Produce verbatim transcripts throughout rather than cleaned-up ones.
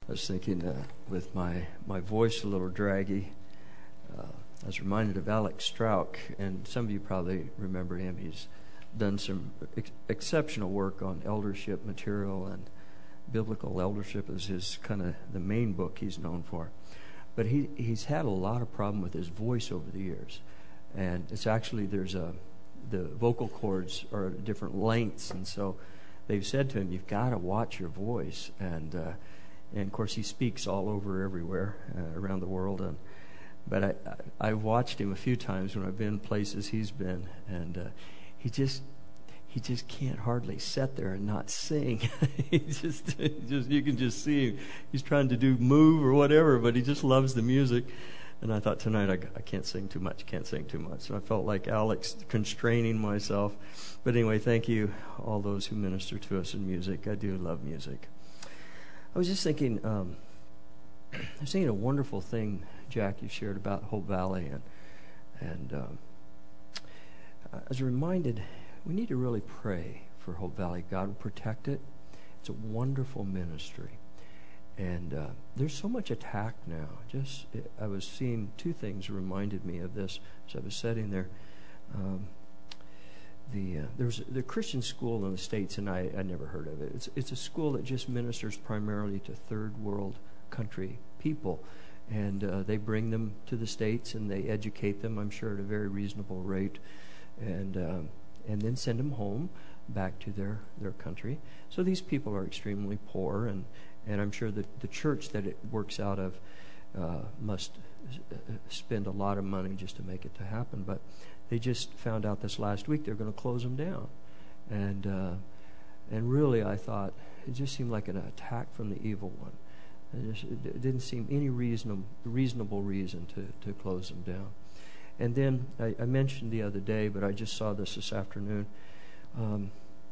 I was thinking uh, with my, my voice a little draggy, uh, I was reminded of Alex Strauch, and some of you probably remember him. He's done some ex- exceptional work on eldership material, and biblical eldership is his kind of the main book he's known for. But he he's had a lot of problem with his voice over the years, and it's actually there's a the vocal cords are at different lengths, and so they've said to him, "You've got to watch your voice." And uh, and of course he speaks all over, everywhere uh, around the world. And but I, I I've watched him a few times when I've been places he's been, and uh, he just. He just can't hardly sit there and not sing. he just, he just, you can just see him. He's trying to do move or whatever, but he just loves the music. And I thought tonight I, I can't sing too much, can't sing too much. So I felt like Alex constraining myself. But anyway, thank you, all those who minister to us in music. I do love music. I was just thinking, um, I was thinking a wonderful thing, Jack, you shared about Hope Valley, and and um, I was reminded. We need to really pray for Hope Valley. God will protect it. It's a wonderful ministry. And uh, there's so much attack now. Just I was seeing two things reminded me of this as I was sitting there. Um, the uh, there's the Christian school in the States, and I, I never heard of it. It's it's a school that just ministers primarily to third world country people. And uh, they bring them to the States and they educate them, I'm sure, at a very reasonable rate. And um, and then send them home back to their, their country. So these people are extremely poor, and, and I'm sure that the church that it works out of uh, must spend a lot of money just to make it to happen. But they just found out this last week they're going to close them down. And uh, and really I thought it just seemed like an attack from the evil one. It, just, it didn't seem any reasonable, reasonable reason to, to close them down. And then I, I mentioned the other day, but I just saw this this afternoon, um,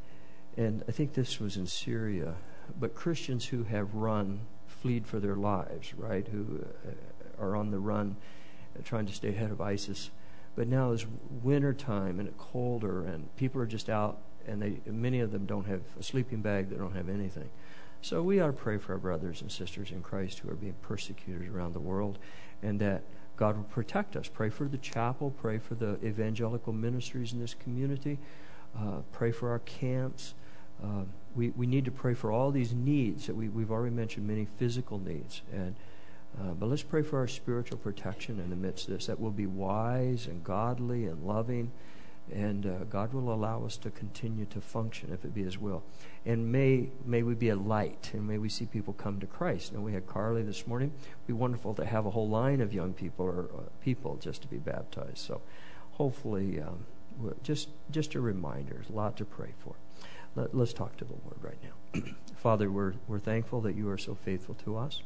and I think this was in Syria, but Christians who have run, fled for their lives, right, who uh, are on the run, uh, trying to stay ahead of ISIS. But now it's winter time and it's colder, and people are just out, and they many of them don't have a sleeping bag, they don't have anything. So we ought to pray for our brothers and sisters in Christ who are being persecuted around the world, and that God will protect us. Pray for the chapel. Pray for the evangelical ministries in this community. Uh, pray for our camps. Uh, we, we need to pray for all these needs that we, we've already mentioned, many physical needs. And uh, but let's pray for our spiritual protection in the midst of this, that we'll be wise and godly and loving, and uh, God will allow us to continue to function if it be His will. And may may we be a light, and may we see people come to Christ. And we had Carly this morning. It'd be wonderful to have a whole line of young people or uh, people just to be baptized. So hopefully, um, just just a reminder, there's a lot to pray for. Let, let's talk to the Lord right now. Father, we're we're thankful that you are so faithful to us.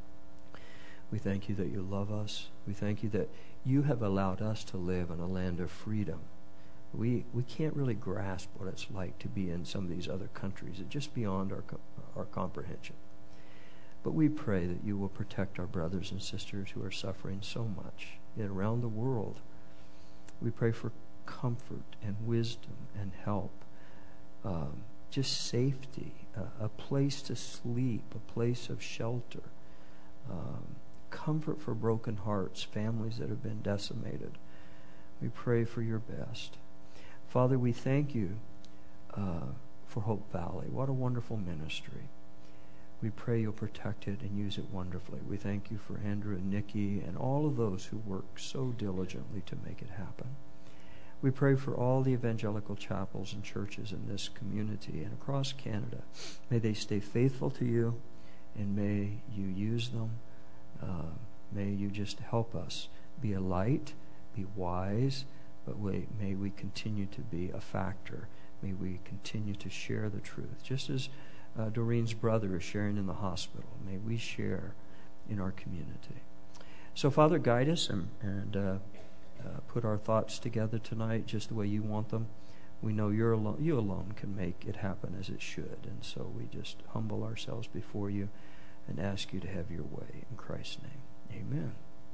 We thank you that you love us. We thank you that you have allowed us to live in a land of freedom. We we can't really grasp what it's like to be in some of these other countries. It's just beyond our our comprehension. But we pray that you will protect our brothers and sisters who are suffering so much around the world. We pray for comfort and wisdom and help, um, just safety, uh, a place to sleep, a place of shelter, um, comfort for broken hearts, families that have been decimated. We pray for your best. Father, we thank you uh, for Hope Valley. What a wonderful ministry. We pray you'll protect it and use it wonderfully. We thank you for Andrew and Nikki and all of those who work so diligently to make it happen. We pray for all the evangelical chapels and churches in this community and across Canada. May they stay faithful to you, and may you use them. Uh, may you just help us be a light, be wise, but we, may we continue to be a factor. May we continue to share the truth. Just as uh, Doreen's brother is sharing in the hospital, may we share in our community. So, Father, guide us and, and uh, uh, put our thoughts together tonight just the way you want them. We know you're alone, you alone can make it happen as it should. And so we just humble ourselves before you and ask you to have your way. In Christ's name, amen.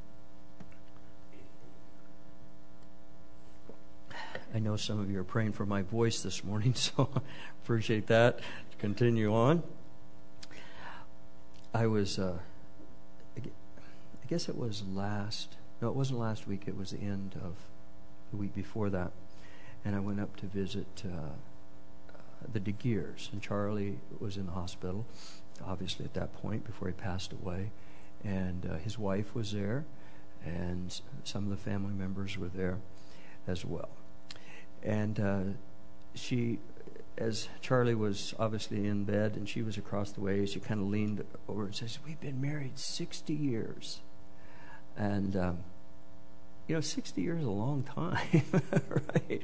I know some of you are praying for my voice this morning, so I appreciate that. Continue on. I was, uh, I guess it was last, no, it wasn't last week, it was the end of the week before that, and I went up to visit uh, uh, the DeGears, and Charlie was in the hospital, obviously at that point, before he passed away, and uh, his wife was there, and some of the family members were there as well. And uh, she, as Charlie was obviously in bed and she was across the way, she kind of leaned over and says, "We've been married sixty years." And, um, you know, sixty years is a long time, right?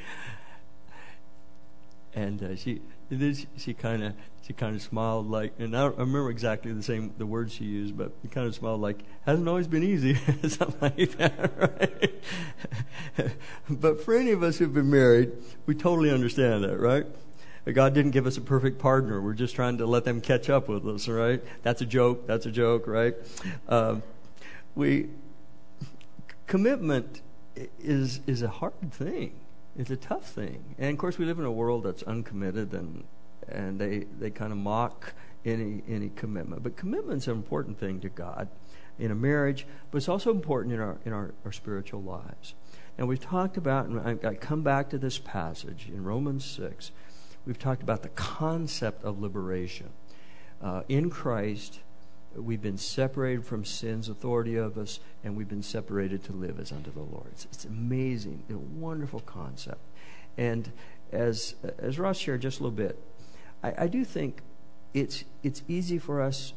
And uh, she, then she, she kind of, she kind of smiled like, and I don't I remember exactly the same, the words she used, but she kind of smiled like, "Hasn't always been easy," something like that, right? But for any of us who've been married, we totally understand that, right? God didn't give us a perfect partner. We're just trying to let them catch up with us, right? That's a joke. That's a joke, right? Um, we commitment is is a hard thing. It's a tough thing. And of course, we live in a world that's uncommitted, and and they they kind of mock any any commitment. But commitment's an important thing to God in a marriage, but it's also important in our in our, our spiritual lives. And we've talked about, and I, I come back to this passage in Romans six. We've talked about the concept of liberation. Uh, in Christ, we've been separated from sin's authority of us, and we've been separated to live as unto the Lord. It's, it's amazing, a wonderful concept. And as as Ross shared just a little bit, I, I do think it's it's easy for us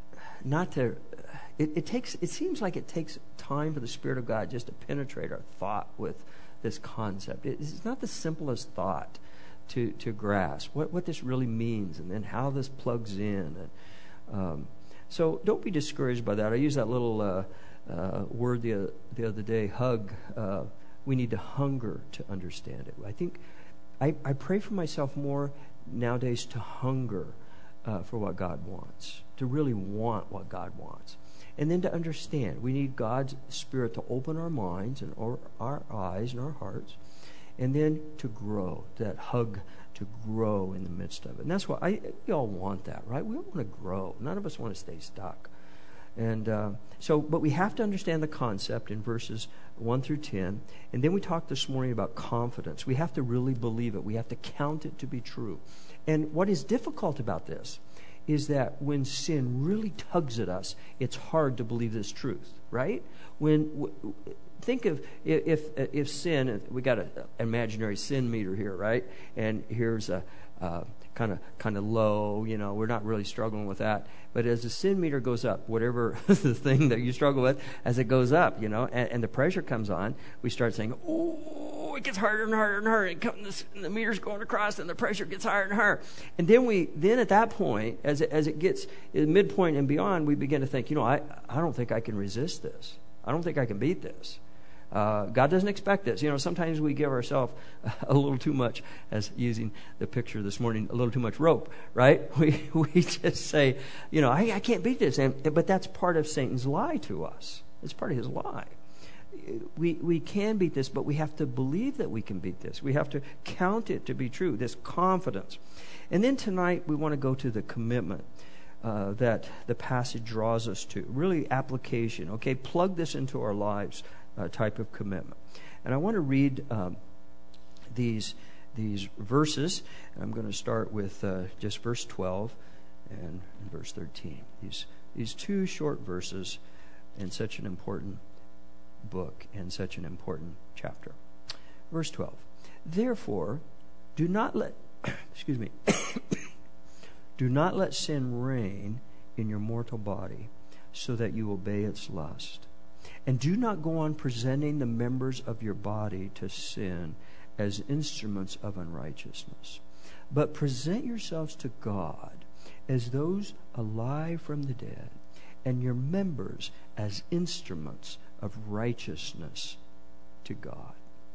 not to. It, it takes. It seems like it takes time for the Spirit of God just to penetrate our thought with this concept. It, it's not the simplest thought to to grasp what what this really means, and then how this plugs in. And, um, so don't be discouraged by that. I used that little uh, uh, word the the other day, hug. Uh, we need to hunger to understand it. I think I, I pray for myself more nowadays to hunger uh, for what God wants, to really want what God wants. And then to understand, we need God's Spirit to open our minds and our, our eyes and our hearts, and then to grow, that hug to grow in the midst of it. And that's why I, we all want that, right? We all want to grow. None of us want to stay stuck. And uh, so, but we have to understand the concept in verses one through ten. And then we talked this morning about confidence. We have to really believe it. We have to count it to be true. And what is difficult about this is that when sin really tugs at us, it's hard to believe this truth, right? When w- think of if if sin, we got an imaginary sin meter here, right? And here's a kind of kind of low, you know, we're not really struggling with that. But as the sin meter goes up, whatever the thing that you struggle with, as it goes up, you know, and, and the pressure comes on, we start saying, oh, it gets harder and harder and harder. And, come, this, and the meter's going across, and the pressure gets higher and higher. And then we, then at that point, as it, as it gets midpoint and beyond, we begin to think, you know, I, I don't think I can resist this. I don't think I can beat this. Uh, God doesn't expect this. You know, sometimes we give ourselves a little too much, as using the picture this morning, a little too much rope, right? We we just say, you know, I, I can't beat this. And, but that's part of Satan's lie to us. It's part of his lie. We we can beat this, but we have to believe that we can beat this. We have to count it to be true, this confidence. And then tonight we want to go to the commitment uh, that the passage draws us to. Really application. Okay, plug this into our lives. Uh, type of commitment. And I want to read um, these these verses. And I'm going to start with uh, just verse twelve and, and verse thirteen. These these two short verses in such an important book and such an important chapter. Verse twelve. Therefore, do not let excuse me do not let sin reign in your mortal body, so that you obey its lust. And do not go on presenting the members of your body to sin as instruments of unrighteousness, but present yourselves to God as those alive from the dead, and your members as instruments of righteousness to God.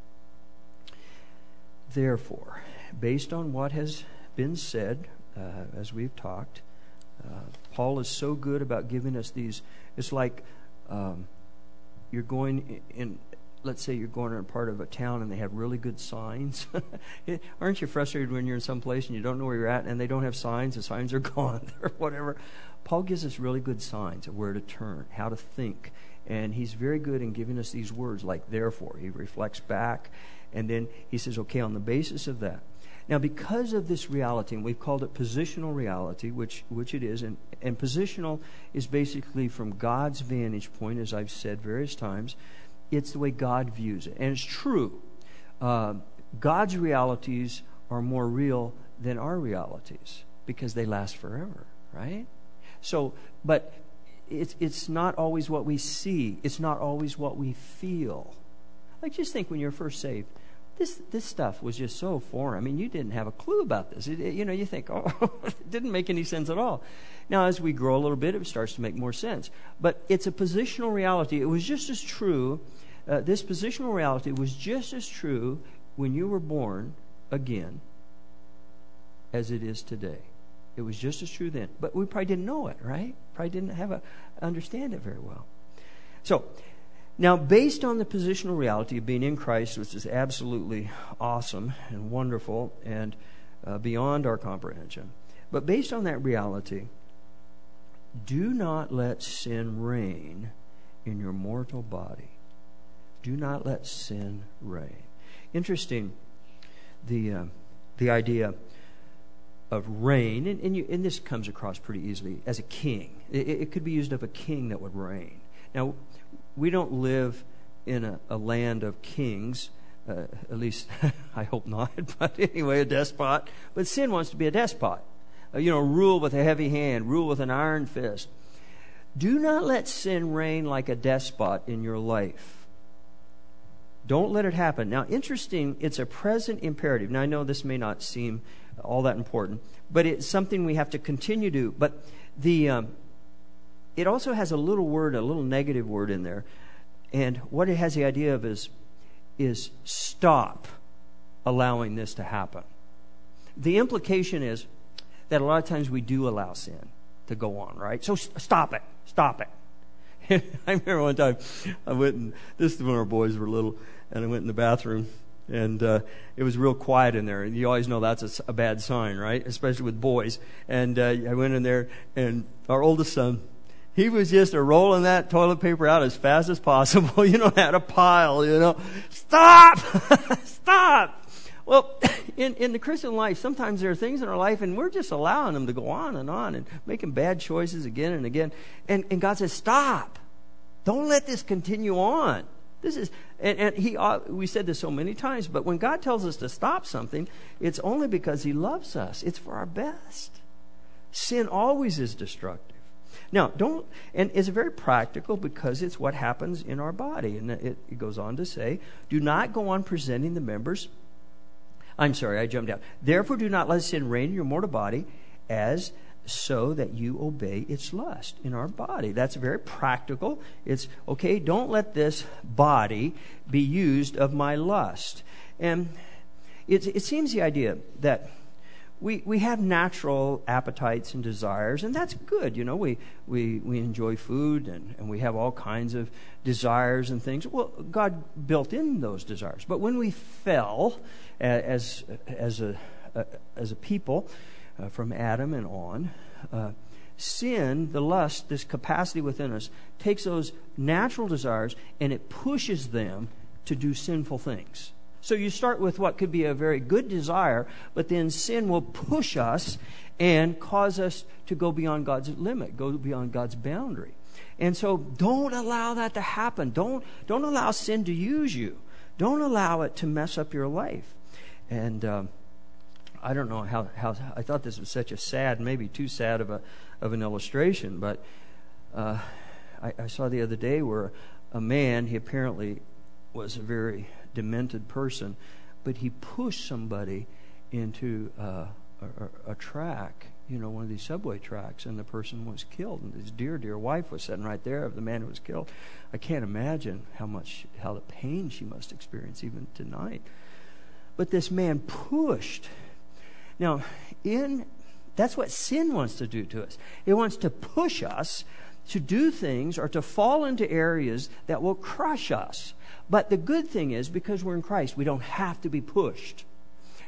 Therefore, based on what has been said, uh, as we've talked, uh, Paul is so good about giving us these. It's like um, you're going in, let's say you're going in a part of a town and they have really good signs. Aren't you frustrated when you're in some place and you don't know where you're at and they don't have signs, the signs are gone or whatever? Paul gives us really good signs of where to turn, how to think. And he's very good in giving us these words like therefore. He reflects back, and then he says, okay, on the basis of that. Now, because of this reality, and we've called it positional reality, which which it is, and, and positional is basically from God's vantage point, as I've said various times. It's the way God views it. And it's true. Uh, God's realities are more real than our realities because they last forever, right? So, but it's it's not always what we see. It's not always what we feel. Like, just think when you're first saved. This this stuff was just so foreign. I mean, you didn't have a clue about this. It, it, you know, you think, oh, it didn't make any sense at all. Now, as we grow a little bit, it starts to make more sense. But it's a positional reality. It was just as true. Uh, this positional reality was just as true when you were born again as it is today. It was just as true then. But we probably didn't know it, right? Probably didn't have a understand it very well. So, now, based on the positional reality of being in Christ, which is absolutely awesome and wonderful and uh, beyond our comprehension, but based on that reality, do not let sin reign in your mortal body. Do not let sin reign. Interesting, the uh, the idea of reign, and, and, you, and this comes across pretty easily as a king. It, it could be used of a king that would reign. Now, we don't live in a, a land of kings, uh, at least I hope not, but anyway, a despot. But sin wants to be a despot. Uh, you know, rule with a heavy hand, rule with an iron fist. Do not let sin reign like a despot in your life. Don't let it happen. Now, interesting, it's a present imperative. Now, I know this may not seem all that important, but it's something we have to continue to do. But the... Um, It also has a little word, a little negative word in there. And what it has the idea of is, is stop allowing this to happen. The implication is that a lot of times we do allow sin to go on, right? So st- stop it. Stop it. I remember one time I went and, this is when our boys were little, and I went in the bathroom, and uh, it was real quiet in there. And you always know that's a, a bad sign, right? Especially with boys. And uh, I went in there, and our oldest son, he was just a rolling that toilet paper out as fast as possible. You know, had a pile, you know. Stop! Stop! Well, in, in the Christian life, sometimes there are things in our life, and we're just allowing them to go on and on and making bad choices again and again. And, and God says, stop. Don't let this continue on. This is, and, and he, uh, we said this so many times, but when God tells us to stop something, it's only because He loves us. It's for our best. Sin always is destructive. Now, don't, and it's very practical because it's what happens in our body. And it, it goes on to say, do not go on presenting the members. I'm sorry, I jumped out. Therefore, do not let sin reign in your mortal body as so that you obey its lust in our body. That's very practical. It's, okay, don't let this body be used of my lust. And it, it seems the idea that We we have natural appetites and desires, and that's good. You know, we we, we enjoy food, and, and we have all kinds of desires and things. Well, God built in those desires. But when we fell as as a as a people uh, from Adam and on, uh, sin, the lust, this capacity within us, takes those natural desires and it pushes them to do sinful things. So you start with what could be a very good desire, but then sin will push us and cause us to go beyond God's limit, go beyond God's boundary. And so don't allow that to happen. Don't, don't allow sin to use you. Don't allow it to mess up your life. And um, I don't know how, how, I thought this was such a sad, maybe too sad of a of an illustration, but uh, I, I saw the other day where a man, he apparently was a very demented person, but he pushed somebody into uh, a, a track, you know, one of these subway tracks, and the person was killed. And his dear, dear wife was sitting right there of the man who was killed. I can't imagine how much, how the pain she must experience even tonight. But this man pushed. Now, in that's what sin wants to do to us. It wants to push us to do things or to fall into areas that will crush us. But the good thing is, because we're in Christ, we don't have to be pushed.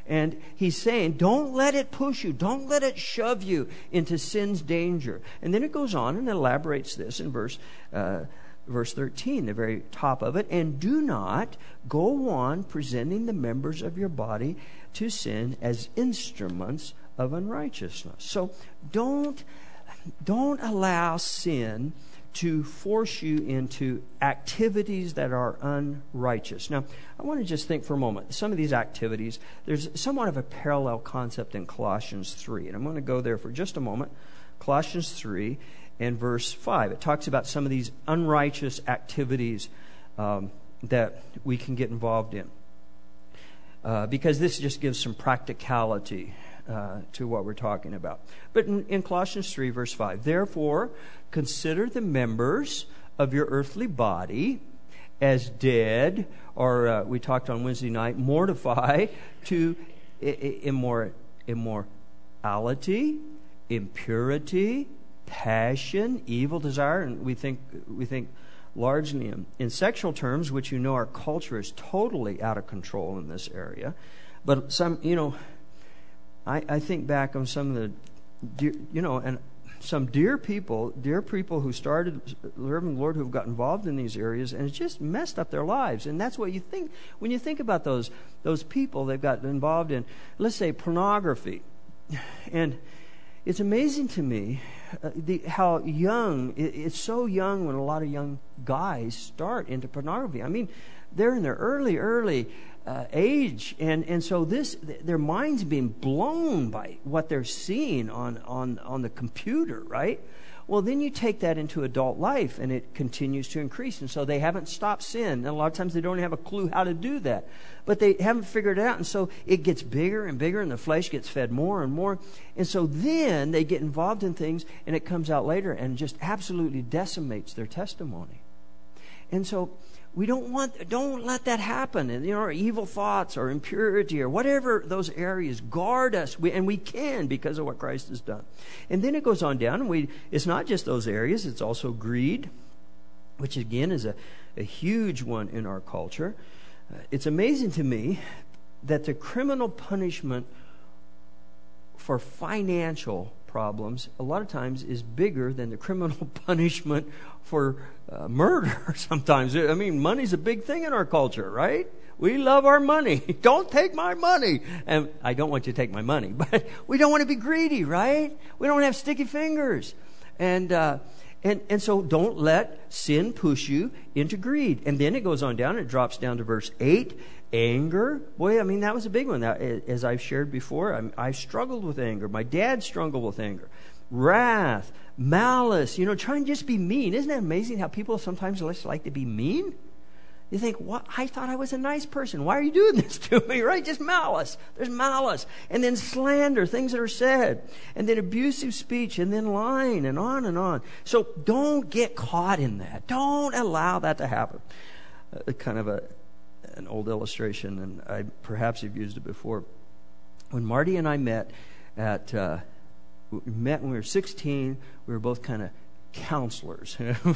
And he's saying, don't let it push you. Don't let it shove you into sin's danger. And then it goes on and elaborates this in verse uh, verse thirteen, the very top of it. And do not go on presenting the members of your body to sin as instruments of unrighteousness. So don't, don't allow sin to force you into activities that are unrighteous. Now, I want to just think for a moment. Some of these activities, there's somewhat of a parallel concept in Colossians three. And I'm going to go there for just a moment. Colossians three and verse five. It talks about some of these unrighteous activities um, that we can get involved in. Uh, because this just gives some practicality uh, to what we're talking about. But in, in Colossians three, verse five, therefore, consider the members of your earthly body as dead, or uh, we talked on Wednesday night, mortify to immor- immorality, impurity, passion, evil desire, and we think we think largely in, in sexual terms, which you know our culture is totally out of control in this area. But some, you know, I, I think back on some of the, dear, you know, and some dear people, dear people who started serving the Lord who have got involved in these areas, and it's just messed up their lives. And that's what you think when you think about those those people they've got involved in, let's say, pornography. And it's amazing to me uh, the, how young, it, it's so young when a lot of young guys start into pornography. I mean, they're in their early, early uh, age. And, and so this, their mind's being blown by what they're seeing on, on, on the computer, right? Well, then you take that into adult life and it continues to increase. And so they haven't stopped sin. And a lot of times they don't have a clue how to do that. But they haven't figured it out. And so it gets bigger and bigger and the flesh gets fed more and more. And so then they get involved in things and it comes out later and just absolutely decimates their testimony. And so we don't want, don't let that happen. And, you know, our evil thoughts or impurity or whatever those areas, guard us. We, and we can because of what Christ has done. And then it goes on down, and we, it's not just those areas, it's also greed, which again is a, a huge one in our culture. Uh, it's amazing to me that the criminal punishment for financial problems a lot of times is bigger than the criminal punishment for uh, murder sometimes. I mean, money's a big thing in our culture, right? We love our money. Don't take my money. And I don't want you to take my money, but we don't want to be greedy, right? We don't want to have sticky fingers. And, uh, and, and so don't let sin push you into greed. And then it goes on down, it drops down to verse eight. Anger, boy, I mean, that was a big one. That, as I've shared before, I'm, I've struggled with anger. My dad struggled with anger. Wrath, malice, you know, try and just be mean. Isn't it amazing how people sometimes just like to be mean? You think, what? I thought I was a nice person. Why are you doing this to me, right? Just malice. There's malice. And then slander, things that are said. And then abusive speech, and then lying, and on and on. So don't get caught in that. Don't allow that to happen. Uh, kind of a an old illustration, and I perhaps have used it before. When Marty and I met at uh, we met when we were sixteen, we were both kind of counselors.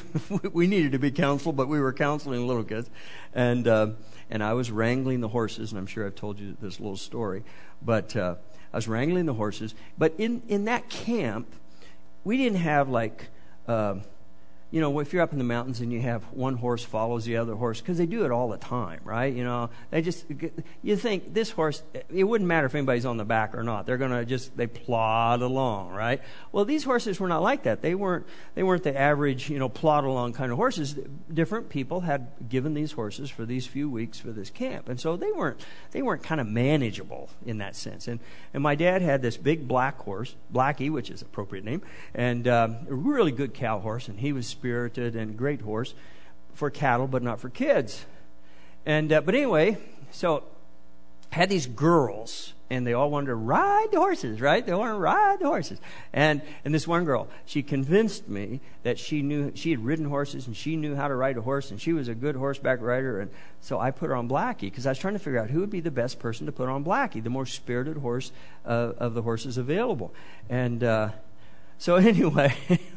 We needed to be counseled, but we were counseling little kids, and uh, and I was wrangling the horses. And I'm sure I've told you this little story, but uh, I was wrangling the horses. But in in that camp, we didn't have like. Uh, You know, if you're up in the mountains and you have one horse follows the other horse, because they do it all the time, right? You know, they just, you think this horse, it wouldn't matter if anybody's on the back or not. They're going to just, they plod along, right? Well, these horses were not like that. They weren't, they weren't the average, you know, plod along kind of horses. Different people had given these horses for these few weeks for this camp. And so they weren't, they weren't kind of manageable in that sense. And, and my dad had this big black horse, Blackie, which is an appropriate name, and um, a really good cow horse, and he was spirited and great horse for cattle, but not for kids. And uh, but anyway, so had these girls, and they all wanted to ride the horses, right? They wanted to ride the horses. And and this one girl, she convinced me that she knew, she had ridden horses and she knew how to ride a horse, and she was a good horseback rider. And so I put her on Blackie because I was trying to figure out who would be the best person to put on Blackie, the more spirited horse uh, of the horses available. And uh, so anyway.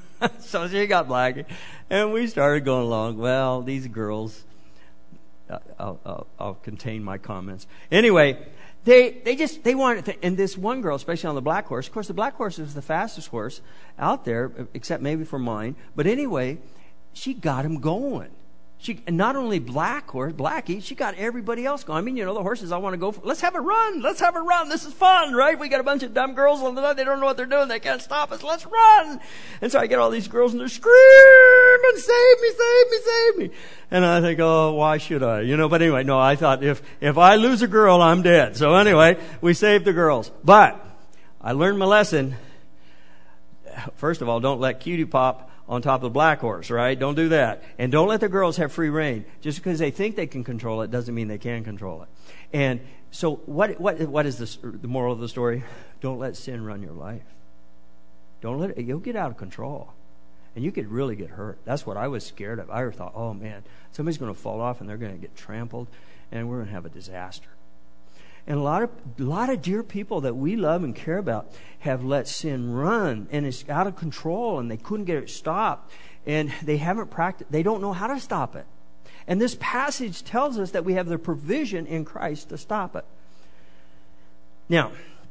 So she got Blackie, and we started going along. Well, these girls, I'll, I'll, I'll contain my comments. Anyway, They they just, they wanted to, and this one girl, especially on the black horse, of course the black horse is the fastest horse out there, except maybe for mine. But anyway, she got him going. She, and not only black horse, Blackie, she got everybody else going. I mean, you know, the horses I want to go for. Let's have a run. Let's have a run. This is fun, right? We got a bunch of dumb girls on the line. They don't know what they're doing. They can't stop us. Let's run. And so I get all these girls and they're screaming, save me, save me, save me. And I think, oh, why should I? You know, but anyway, no, I thought if, if I lose a girl, I'm dead. So anyway, we saved the girls. But I learned my lesson. First of all, don't let Cutie Pop on top of the black horse, right? Don't do that. And don't let the girls have free reign. Just because they think they can control it doesn't mean they can control it. And so what what what is this, the moral of the story? Don't let sin run your life. Don't let it, you'll get out of control. And you could really get hurt. That's what I was scared of. I thought, oh man, somebody's going to fall off and they're going to get trampled and we're going to have a disaster. And a lot of a lot of dear people that we love and care about have let sin run, and it's out of control, and they couldn't get it stopped, and they haven't practiced. They don't know how to stop it. And this passage tells us that we have the provision in Christ to stop it. Now,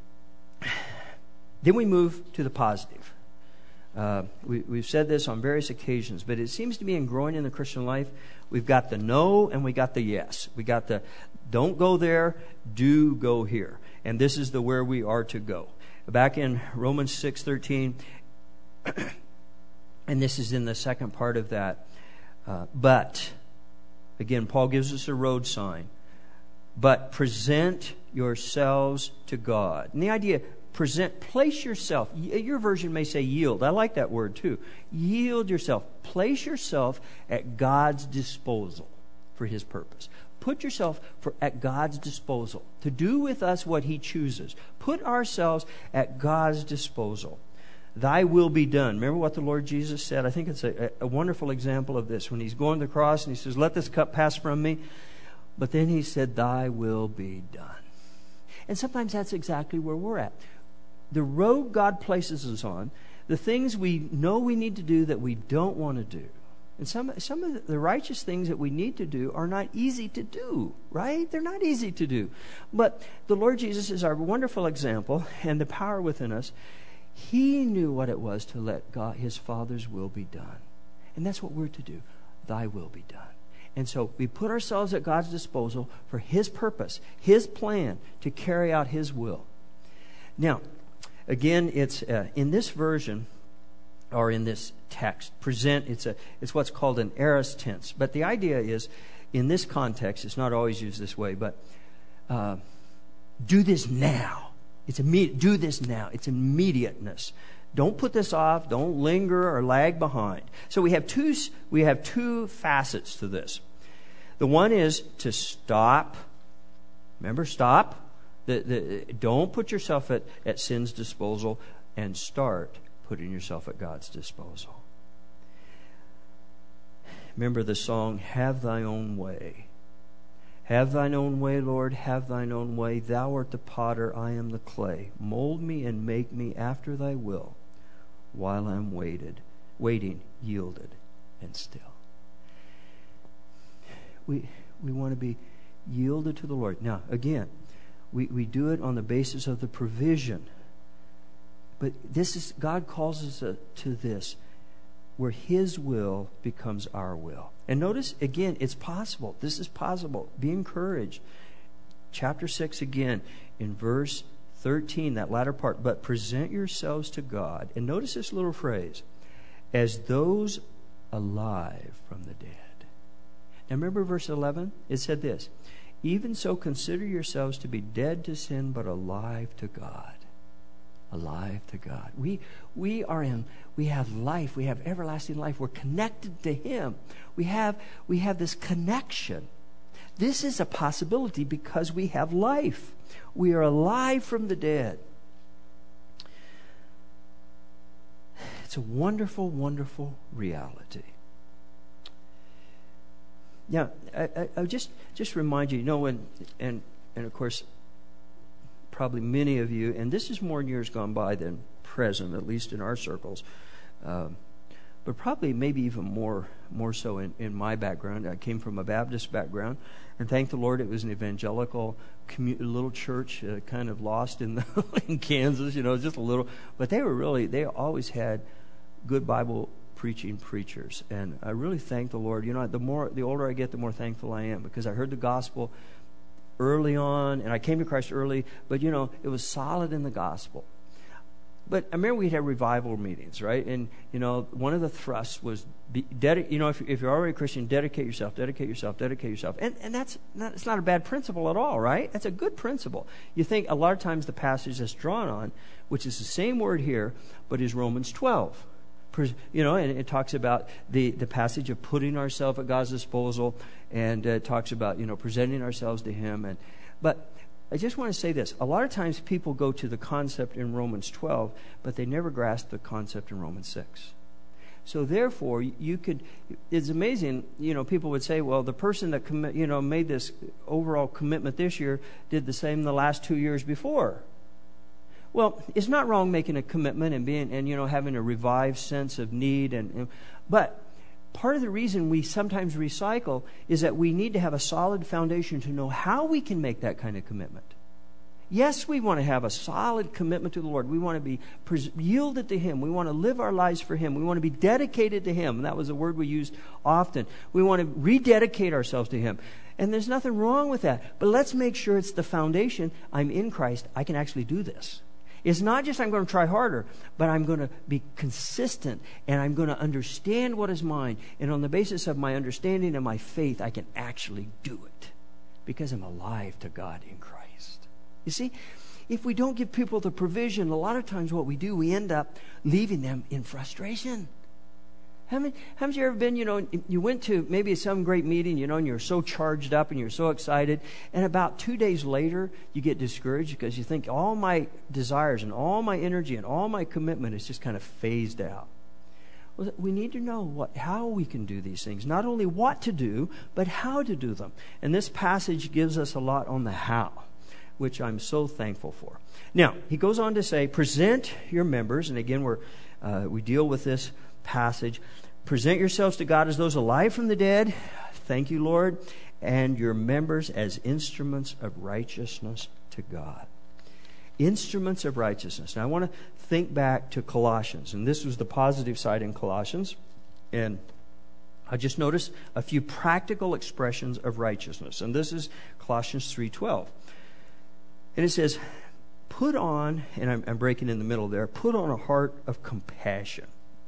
then we move to the positive. Uh, we, we've said this on various occasions, but it seems to be in growing in the Christian life, we've got the no and we got the yes. We got the don't go there, do go here. And this is the where we are to go. Back in Romans six thirteen, and this is in the second part of that. Uh, but, again, Paul gives us a road sign. But present yourselves to God. And the idea, present, place yourself. Your version may say yield. I like that word too. Yield yourself. Place yourself at God's disposal for His purpose. Put yourself for, at God's disposal to do with us what He chooses. Put ourselves at God's disposal. Thy will be done. Remember what the Lord Jesus said? I think it's a, a wonderful example of this. When He's going to the cross and He says, let this cup pass from me. But then He said, thy will be done. And sometimes that's exactly where we're at. The road God places us on, the things we know we need to do that we don't want to do. And some some of the righteous things that we need to do are not easy to do, right? They're not easy to do. But the Lord Jesus is our wonderful example and the power within us. He knew what it was to let God, His Father's will be done. And that's what we're to do. Thy will be done. And so we put ourselves at God's disposal for His purpose, His plan to carry out His will. Now, again, it's uh, in this version, or in this text, present, it's a it's what's called an aorist tense. But the idea is, in this context, it's not always used this way, but uh, do this now. It's immediate. Do this now. It's immediateness. Don't put this off. Don't linger or lag behind. So we have two we have two facets to this. The one is to stop. Remember, stop. The, the, don't put yourself at, at sin's disposal, and start putting yourself at God's disposal. Remember the song, Have Thine Own Way. Have Thine Own way, Lord, have Thine own way. Thou art the potter, I am the clay. Mold me and make me after Thy will, while I'm waited, waiting, yielded, and still. We we want to be yielded to the Lord. Now, again, we, we do it on the basis of the provision. But this is, God calls us uh, to this, where His will becomes our will. And notice, again, it's possible. This is possible. Be encouraged. Chapter six again, in verse thirteen, that latter part. But present yourselves to God. And notice this little phrase, as those alive from the dead. Now remember verse eleven? It said this, even so consider yourselves to be dead to sin, but alive to God. Alive to God. We we are in we have life, we have everlasting life. We're connected to Him. We have we have this connection. This is a possibility because we have life. We are alive from the dead. It's a wonderful, wonderful reality. Now, I, I, I just just remind you, you know, when and and of course, probably many of you, and this is more in years gone by than present, at least in our circles. Uh, but probably maybe even more more so in, in my background. I came from a Baptist background, and thank the Lord it was an evangelical commu- little church, uh, kind of lost in, the in Kansas, you know, just a little. But they were really, they always had good Bible preaching preachers. And I really thank the Lord. You know, the more, the older I get, the more thankful I am, because I heard the gospel early on, and I came to Christ early, but, you know, it was solid in the gospel. But I remember we'd have revival meetings, right? And, you know, one of the thrusts was, be dedi- you know, if, if you're already a Christian, dedicate yourself, dedicate yourself, dedicate yourself. And, and that's not, it's not a bad principle at all, right? That's a good principle. You think a lot of times the passage that's drawn on, which is the same word here, but is Romans twelve. You know, and it talks about the, the passage of putting ourselves at God's disposal, and uh, it talks about, you know, presenting ourselves to Him. And but I just want to say this. A lot of times people go to the concept in Romans twelve, but they never grasp the concept in Romans six. So therefore, you could, it's amazing, you know, people would say, well, the person that, commi- you know, made this overall commitment this year did the same the last two years before. Well, it's not wrong making a commitment and being, and, you know, having a revived sense of need. and, and But part of the reason we sometimes recycle is that we need to have a solid foundation to know how we can make that kind of commitment. Yes, we want to have a solid commitment to the Lord. We want to be pres- yielded to Him. We want to live our lives for Him. We want to be dedicated to Him. And that was a word we used often. We want to rededicate ourselves to Him. And there's nothing wrong with that. But let's make sure it's the foundation. I'm in Christ. I can actually do this. It's not just I'm going to try harder, but I'm going to be consistent, and I'm going to understand what is mine. And on the basis of my understanding and my faith, I can actually do it because I'm alive to God in Christ. You see, if we don't give people the provision, a lot of times what we do, we end up leaving them in frustration. How many, haven't you ever been, you know, you went to maybe some great meeting, you know, and you're so charged up and you're so excited, and about two days later, you get discouraged because you think all my desires and all my energy and all my commitment is just kind of phased out. Well, we need to know what, how we can do these things. Not only what to do, but how to do them. And this passage gives us a lot on the how, which I'm so thankful for. Now, he goes on to say, present your members, and again, we're, uh, we deal with this passage. Present yourselves to God as those alive from the dead. Thank you, Lord. And your members as instruments of righteousness to God. Instruments of righteousness. Now, I want to think back to Colossians. And this was the positive side in Colossians. And I just noticed a few practical expressions of righteousness. And this is Colossians three twelve. And it says, put on, and I'm, I'm breaking in the middle there, put on a heart of compassion,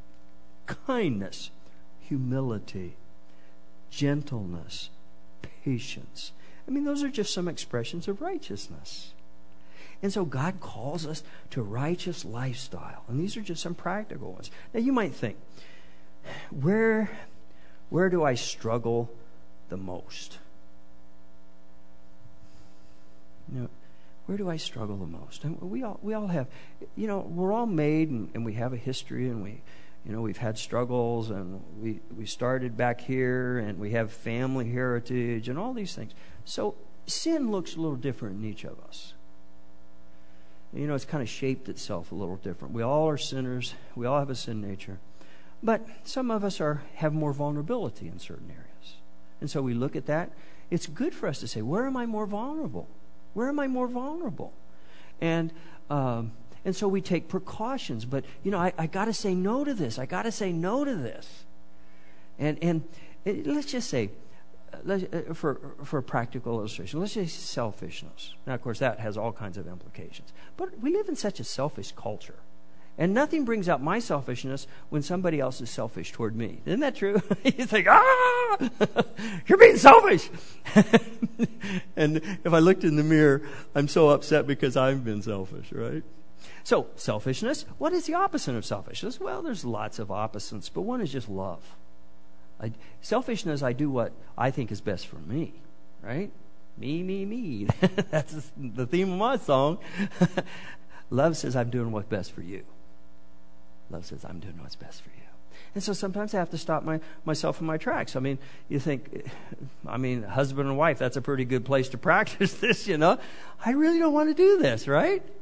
kindness, humility, gentleness, patience. I mean, those are just some expressions of righteousness. And so God calls us to righteous lifestyle. And these are just some practical ones. Now you might think, where, where do I struggle the most? You know, where do I struggle the most? And we all we all have, you know, we're all made and, and we have a history, and we, you know, we've had struggles, and we, we started back here, and we have family heritage and all these things. So sin looks a little different in each of us. You know, it's kind of shaped itself a little different. We all are sinners. We all have a sin nature. But some of us are have more vulnerability in certain areas. And so we look at that. It's good for us to say, where am I more vulnerable? Where am I more vulnerable? And um, and so we take precautions. But, you know, I, I got to say no to this. I got to say no to this. And and it, let's just say, let's, uh, for, for a practical illustration, let's say selfishness. Now, of course, that has all kinds of implications. But we live in such a selfish culture. And nothing brings out my selfishness when somebody else is selfish toward me. Isn't that true? You think, ah, you're being selfish. And if I looked in the mirror, I'm so upset because I've been selfish, right? So, selfishness. What is the opposite of selfishness? Well, there's lots of opposites, but one is just love. I, selfishness, I do what I think is best for me, right? Me, me, me. That's the theme of my song. Love says, I'm doing what's best for you. Love says, I'm doing what's best for you. And so sometimes I have to stop my, myself in my tracks. I mean, you think, I mean, husband and wife, that's a pretty good place to practice this, you know. I really don't want to do this, right?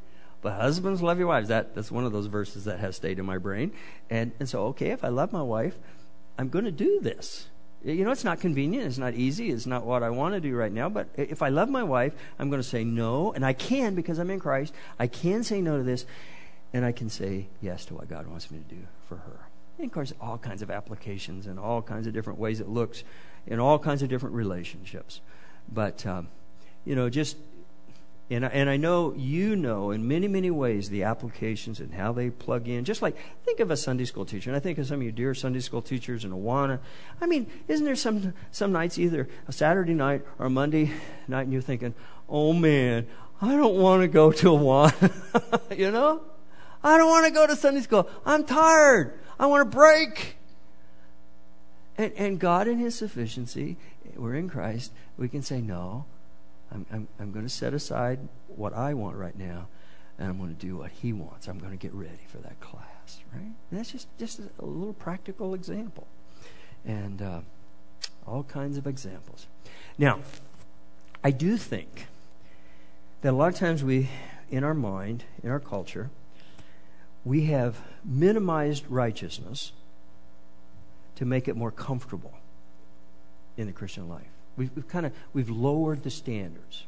but husbands, love your wives. That That's one of those verses that has stayed in my brain. And, and so, okay, if I love my wife, I'm going to do this. You know, it's not convenient. It's not easy. It's not what I want to do right now. But if I love my wife, I'm going to say no. And I can, because I'm in Christ, I can say no to this. And I can say yes to what God wants me to do for her. And, of course, all kinds of applications and all kinds of different ways it looks in all kinds of different relationships. But, um, you know, just... And I, and I know you know in many, many ways the applications and how they plug in. Just like, think of a Sunday school teacher. And I think of some of you dear Sunday school teachers in Awana. I mean, isn't there some some nights, either a Saturday night or a Monday night, and you're thinking, oh man, I don't want to go to Awana. You know? I don't want to go to Sunday school. I'm tired. I want to break. And, and God in His sufficiency, we're in Christ, we can say no. I'm, I'm, I'm going to set aside what I want right now, and I'm going to do what He wants. I'm going to get ready for that class, right? And that's just, just a little practical example. And uh, all kinds of examples. Now, I do think that a lot of times we, in our mind, in our culture, we have minimized righteousness to make it more comfortable in the Christian life. We've, we've kind of we've lowered the standards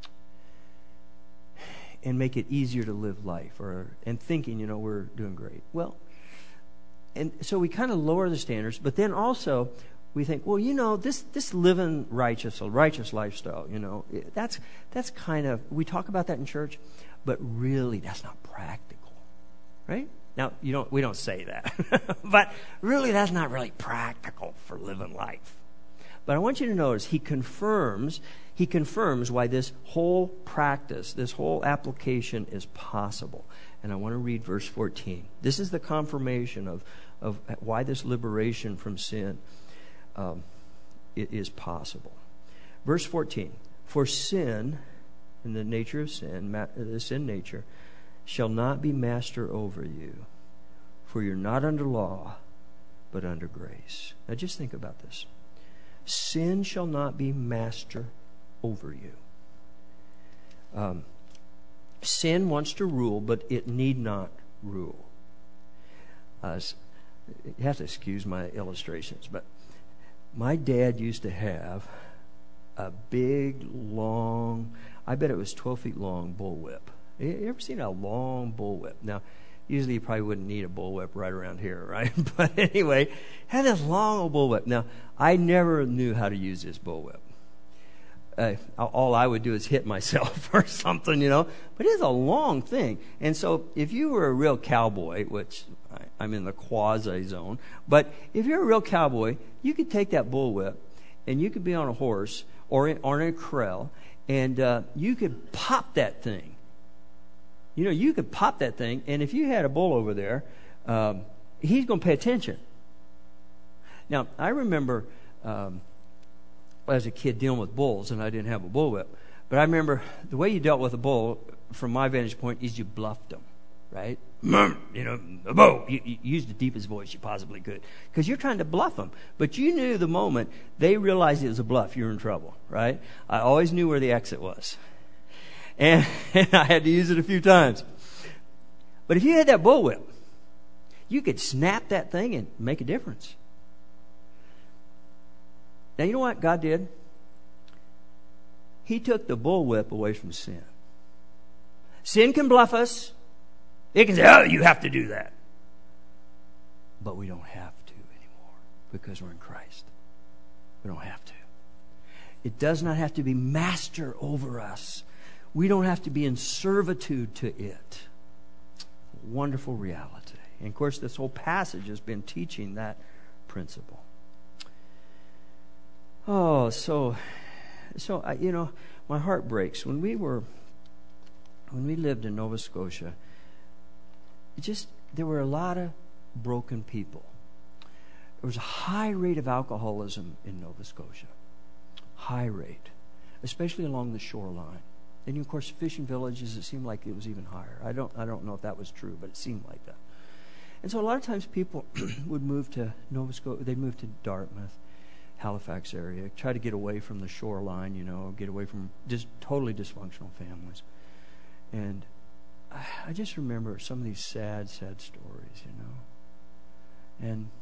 and make it easier to live life, or and thinking, you know, we're doing great. Well, and so we kind of lower the standards, but then also we think, well, you know, this this living righteous, a righteous lifestyle, you know, that's that's kind of, we talk about that in church, but really that's not practical, right? Now, you don't we don't say that, but really that's not really practical for living life. But I want you to notice he confirms, he confirms why this whole practice, this whole application is possible. And I want to read verse fourteen. This is the confirmation of, of why this liberation from sin um, is possible. Verse fourteen, for sin, in the nature of sin, the sin nature, shall not be master over you, for you're not under law, but under grace. Now just think about this. Sin shall not be master over you. Um, sin wants to rule, but it need not rule. Uh, you have to excuse my illustrations, but my dad used to have a big, long, I bet it was twelve feet long bullwhip. You ever seen a long bullwhip? Now, usually you probably wouldn't need a bullwhip right around here, right? But anyway, had this long old bullwhip. Now, I never knew how to use this bullwhip. Uh, all I would do is hit myself or something, you know. But it's a long thing. And so if you were a real cowboy, which I, I'm in the quasi zone, but if you're a real cowboy, you could take that bullwhip and you could be on a horse or in, or in a corral, and uh, you could pop that thing. You know, you could pop that thing, and if you had a bull over there, um, he's going to pay attention. Now, I remember um, as a kid dealing with bulls, and I didn't have a bullwhip, but I remember the way you dealt with a bull, from my vantage point, is you bluffed him, right? You know, a bull. You, you used the deepest voice you possibly could, because you're trying to bluff them. But you knew the moment they realized it was a bluff, you were in trouble, right? I always knew where the exit was. And, and I had to use it a few times. But if you had that bullwhip, you could snap that thing and make a difference. Now, you know what God did? He took the bullwhip away from sin. Sin can bluff us. It can say, oh, you have to do that. But we don't have to anymore because we're in Christ. We don't have to. It does not have to be master over us. We don't have to be in servitude to it. Wonderful reality. And of course, this whole passage has been teaching that principle. Oh, so, so I, you know, my heart breaks. When we were, when we lived in Nova Scotia, it just, there were a lot of broken people. There was a high rate of alcoholism in Nova Scotia. High rate. Especially along the shoreline. And of course, fishing villages, it seemed like it was even higher. I don't I don't know if that was true, but it seemed like that. And so a lot of times people would move to Nova Scotia, they'd move to Dartmouth, Halifax area, try to get away from the shoreline, you know, get away from just totally dysfunctional families. And I just remember some of these sad, sad stories, you know. And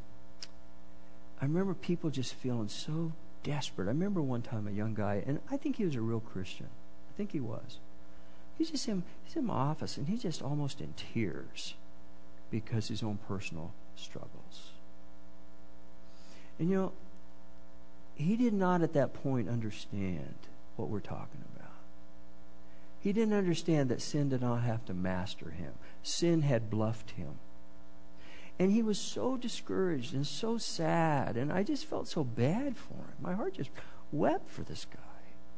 I remember people just feeling so desperate. I remember one time a young guy, and I think he was a real Christian. I think he was. He's just in, he's in my office, and he's just almost in tears because his own personal struggles. And you know, he did not at that point understand what we're talking about. He didn't understand that sin did not have to master him. Sin had bluffed him. And he was so discouraged and so sad, and I just felt so bad for him. My heart just wept for this guy.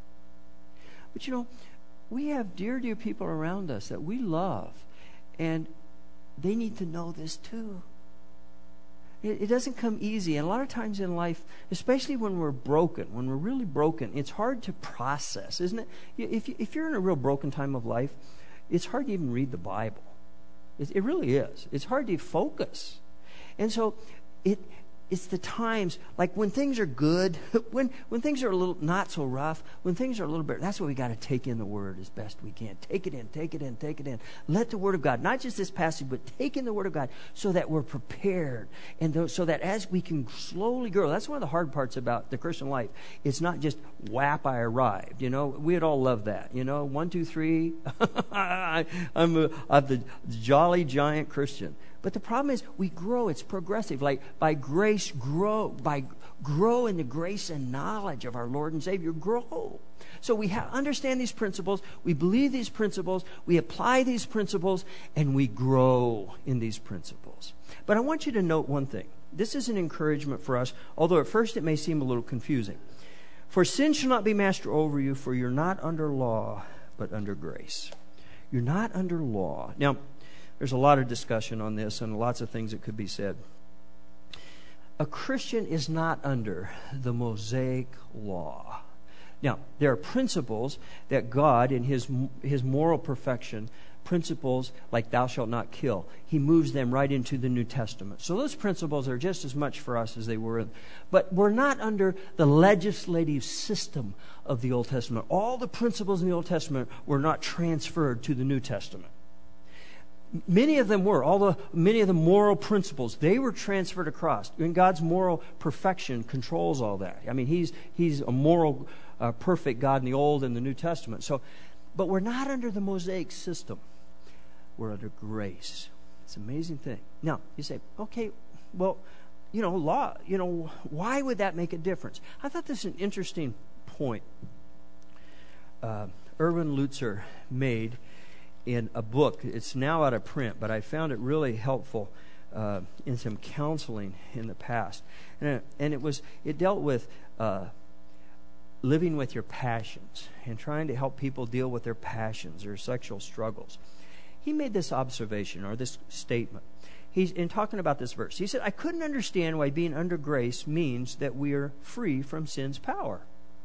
But you know, we have dear, dear people around us that we love, and they need to know this too. It, it doesn't come easy, and a lot of times in life, especially when we're broken, when we're really broken, it's hard to process, isn't it? If, if you're in a real broken time of life, it's hard to even read the Bible. It, it really is. It's hard to focus. And so it it's the times, like when things are good, when when things are a little not so rough, when things are a little bit, that's what we got to take in the Word as best we can. Take it in, take it in, take it in. Let the Word of God, not just this passage, but take in the Word of God so that we're prepared. And th- so that as we can slowly grow, that's one of the hard parts about the Christian life. It's not just, whap, I arrived. You know, we'd all love that. You know, one, two, three, I, I'm, a, I'm the jolly giant Christian. But the problem is we grow. It's progressive. Like by grace, grow. By grow in the grace and knowledge of our Lord and Savior. Grow. So we ha- understand these principles. We believe these principles. We apply these principles. And we grow in these principles. But I want you to note one thing. This is an encouragement for us, although at first it may seem a little confusing. For sin shall not be master over you, for you're not under law, but under grace. You're not under law. Now, there's a lot of discussion on this and lots of things that could be said. A Christian is not under the Mosaic law. Now, there are principles that God, in His, his moral perfection, principles like thou shalt not kill, He moves them right into the New Testament. So those principles are just as much for us as they were. But we're not under the legislative system of the Old Testament. All the principles in the Old Testament were not transferred to the New Testament. Many of them were. All the many of the moral principles, they were transferred across. And God's moral perfection controls all that. I mean, He's He's a moral, uh, perfect God in the Old and the New Testament. So, but we're not under the Mosaic system. We're under grace. It's an amazing thing. Now, you say, okay, well, you know, law, you know, why would that make a difference? I thought this is an interesting point uh, Erwin Lutzer made in a book. It's now out of print, but I found it really helpful uh, in some counseling in the past. And it, and it was it dealt with uh, living with your passions and trying to help people deal with their passions or sexual struggles. He made this observation or this statement. He's in talking about this verse. He said, I couldn't understand why being under grace means that we are free from sin's power.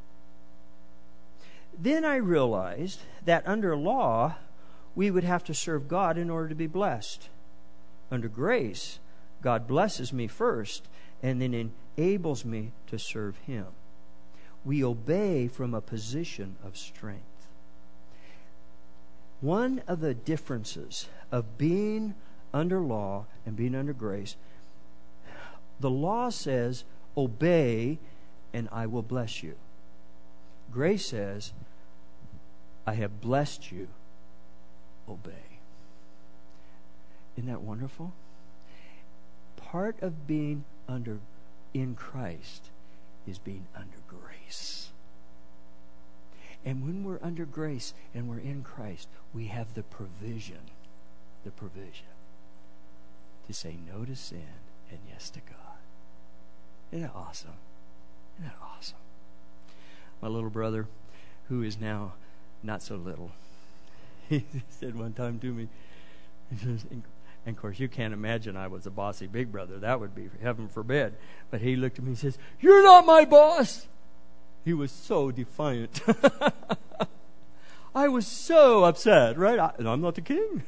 Then I realized that under law, we would have to serve God in order to be blessed. Under grace, God blesses me first and then enables me to serve Him. We obey from a position of strength. One of the differences of being under law and being under grace, the law says, obey and I will bless you. Grace says, I have blessed you. Obey. Isn't that wonderful? Part of being under in Christ is being under grace. And when we're under grace and we're in Christ, we have the provision, the provision to say no to sin and yes to God. Isn't that awesome? Isn't that awesome? My little brother, who is now not so little, he said one time to me, and of course you can't imagine I was a bossy big brother. That would be heaven forbid. But he looked at me and says, you're not my boss. He was so defiant. I was so upset, right? I, I'm not the king.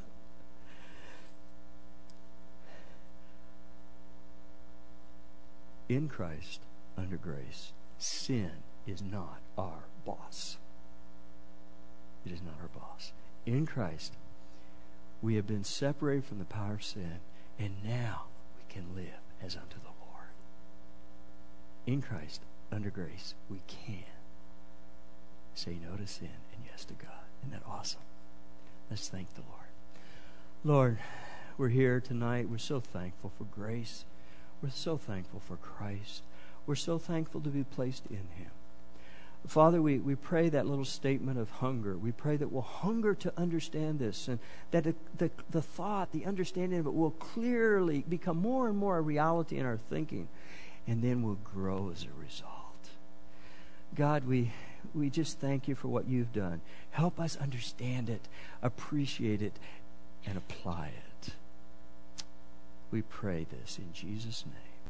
In Christ, under grace, sin is not our boss. It is not our boss. In Christ, We have been separated from the power of sin, and now we can live as unto the Lord. In Christ, under grace, we can say no to sin and yes to God. Isn't that awesome? Let's thank the Lord. Lord, we're here tonight. We're so thankful for grace. We're so thankful for Christ. We're so thankful to be placed in Him. Father, we, we pray that little statement of hunger. We pray that we'll hunger to understand this, and that the, the, the thought, the understanding of it will clearly become more and more a reality in our thinking, and then we'll grow as a result. God, we, we just thank you for what you've done. Help us understand it, appreciate it, and apply it. We pray this in Jesus' name.